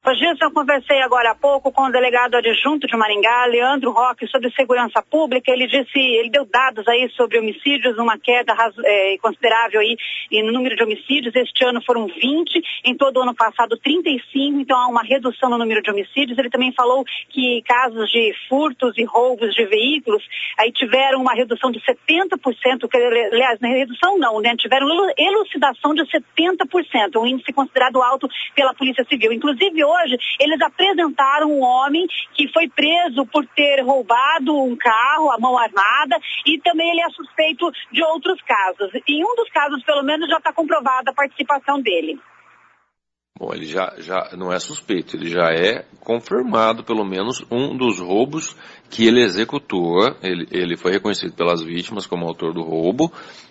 Gilson, eu conversei agora há pouco com o delegado adjunto de Maringá, Leandro Roque, sobre segurança pública. Ele deu dados aí sobre homicídios, uma queda considerável aí no número de homicídios. Este ano foram 20, em todo o ano passado 35, então há uma redução no número de homicídios. Ele também falou que casos de furtos e roubos de veículos aí tiveram uma redução de 70%, aliás, na redução não, né? Tiveram elucidação de 70%, um índice considerado alto pela Polícia Civil. Inclusive hoje eles apresentaram um homem que foi preso por ter roubado um carro à mão armada e também ele é suspeito de outros casos. Em um dos casos, pelo menos, já está comprovada a participação dele. Bom, ele já não é suspeito, ele já é confirmado, pelo menos, um dos roubos que ele executou. Ele foi reconhecido pelas vítimas como autor do roubo,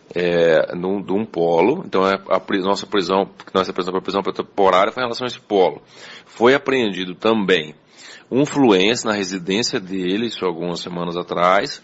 de um polo. Então, nossa prisão por prisão temporária foi em relação a esse polo. Foi apreendido também um fluence na residência dele, isso algumas semanas atrás,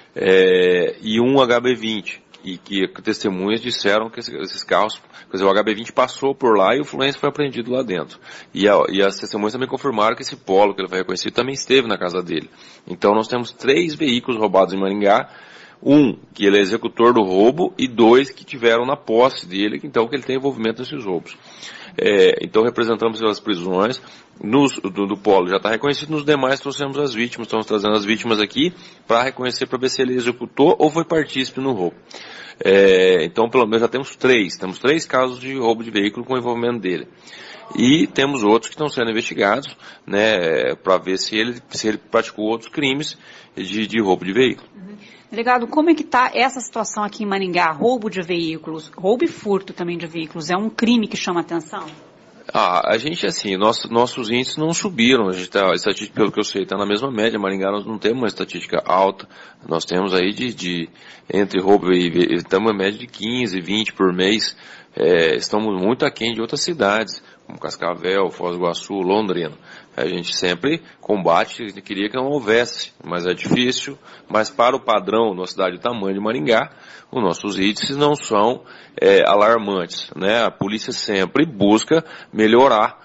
e um HB20. E que testemunhas disseram que esses carros, quer dizer, o HB20 passou por lá e o fluence foi apreendido lá dentro. E as testemunhas também confirmaram que esse polo que ele foi reconhecido também esteve na casa dele. Então nós temos 3 veículos roubados em Maringá, um que ele é executor do roubo e 2 que tiveram na posse dele, então que ele tem envolvimento nesses roubos. Então representamos as prisões, do polo já está reconhecido, nos demais trouxemos as vítimas, estamos trazendo as vítimas aqui para reconhecer, para ver se ele executou ou foi partícipe no roubo. Então pelo menos já temos 3 casos de roubo de veículo com envolvimento dele. E temos outros que estão sendo investigados, né, para ver se ele praticou outros crimes de roubo de veículo. Delegado, como é que está essa situação aqui em Maringá? Roubo de veículos, roubo e furto também de veículos, é um crime que chama atenção? A gente, assim, nossos índices não subiram, a estatística, pelo que eu sei, está na mesma média. Maringá nós não temos uma estatística alta, nós temos aí entre roubo e estamos uma média de 15, 20 por mês, estamos muito aquém de outras cidades, como Cascavel, Foz do Iguaçu, Londrina. A gente sempre combate, queria que não houvesse, mas é difícil. Mas para o padrão, na cidade do tamanho de Maringá, os nossos índices não são alarmantes, né? A polícia sempre busca melhorar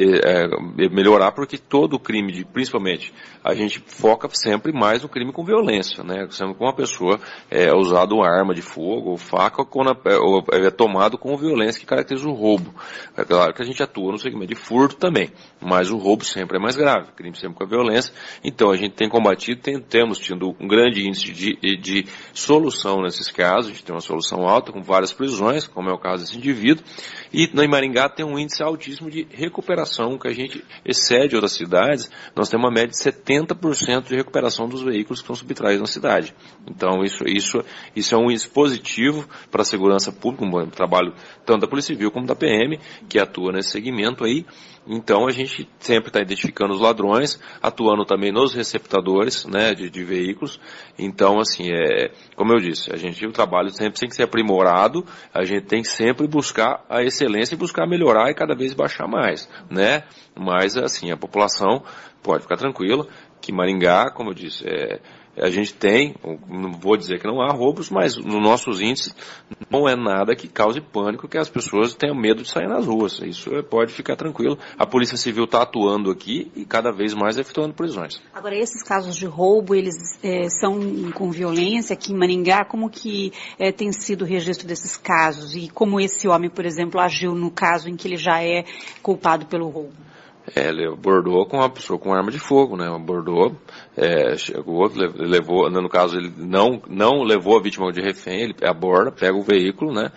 porque todo crime, principalmente, a gente foca sempre mais no crime com violência, né? Sempre com uma pessoa usado arma de fogo ou faca ou é tomado com violência que caracteriza o roubo. É claro que a gente atua no segmento de furto também, mas o roubo sempre é mais grave, crime sempre com a violência. Então a gente tem combatido, temos tido um grande índice de solução nesses casos. A gente tem uma solução alta com várias prisões, como é o caso desse indivíduo, e em Maringá tem um índice altíssimo de recuperação, que a gente excede outras cidades. Nós temos uma média de 70% de recuperação dos veículos que são subtraídos na cidade. Então isso é um índice positivo para a segurança pública, um trabalho tanto da Polícia Civil como da PM, que atua nesse segmento aí. Então a gente sempre está identificando os ladrões, atuando também nos receptadores, né, de veículos. Então, assim, como eu disse, o trabalho sempre tem que ser aprimorado, a gente tem que sempre buscar a excelência e buscar melhorar e cada vez baixar mais, né? Mas, assim, a população pode ficar tranquila que Maringá, como eu disse, a gente tem, não vou dizer que não há roubos, mas nos nossos índices não é nada que cause pânico, que as pessoas tenham medo de sair nas ruas. Isso pode ficar tranquilo. A Polícia Civil está atuando aqui e cada vez mais efetuando prisões. Agora, esses casos de roubo, eles são com violência aqui em Maringá? Como que tem sido o registro desses casos? E como esse homem, por exemplo, agiu no caso em que ele já é culpado pelo roubo? Ele abordou com uma pessoa com arma de fogo, né? Abordou, chegou, levou, no caso ele não levou a vítima de refém, ele aborda, pega o veículo, né?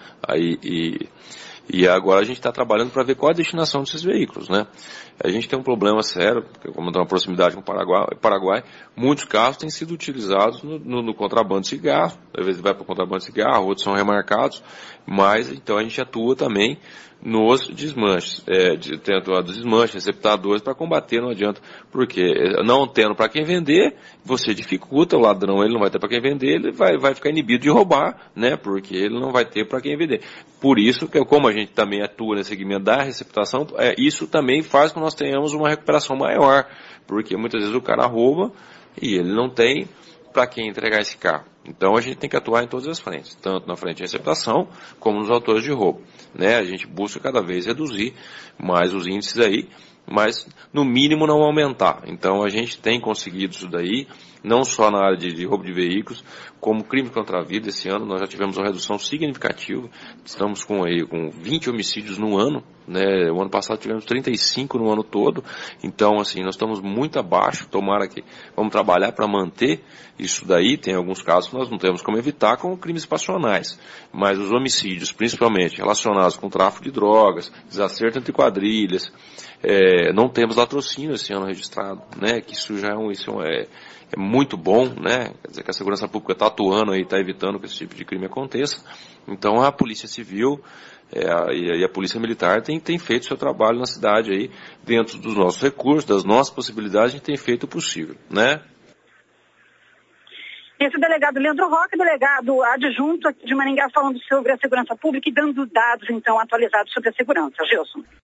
E agora a gente está trabalhando para ver qual a destinação desses veículos, né? A gente tem um problema sério, porque como tem uma proximidade com o Paraguai, muitos carros têm sido utilizados no contrabando de cigarro, às vezes vai para o contrabando de cigarro, outros são remarcados, mas então a gente atua também nos desmanches, tem atuado nos desmanches, receptadores para combater, não adianta, porque não tendo para quem vender, você dificulta, o ladrão ele não vai ter para quem vender, ele vai ficar inibido de roubar, né, porque ele não vai ter para quem vender. Por isso, que como a gente também atua nesse segmento da receptação, isso também faz com que nós tenhamos uma recuperação maior, porque muitas vezes o cara rouba e ele não tem para quem entregar esse carro. Então a gente tem que atuar em todas as frentes, tanto na frente de receptação como nos autores de roubo, né? A gente busca cada vez reduzir mais os índices aí mas no mínimo não aumentar. Então a gente tem conseguido isso daí, não só na área de roubo de veículos, como crime contra a vida. Esse ano nós já tivemos uma redução significativa, estamos com 20 homicídios no ano, né? O ano passado tivemos 35 no ano todo, então assim, nós estamos muito abaixo, tomara que vamos trabalhar para manter isso daí. Tem alguns casos que nós não temos como evitar, como crimes passionais, mas os homicídios, principalmente relacionados com tráfico de drogas, desacerto entre quadrilhas, não temos latrocínio esse ano registrado, né? Que isso já é muito bom, né? Quer dizer que a segurança pública está atuando aí, está evitando que esse tipo de crime aconteça. Então a Polícia Civil e a Polícia Militar tem feito seu trabalho na cidade aí, dentro dos nossos recursos, das nossas possibilidades, a gente tem feito o possível, né? Esse delegado Leandro Roque, delegado adjunto aqui de Maringá, falando sobre a segurança pública e dando dados, então, atualizados sobre a segurança. Gilson.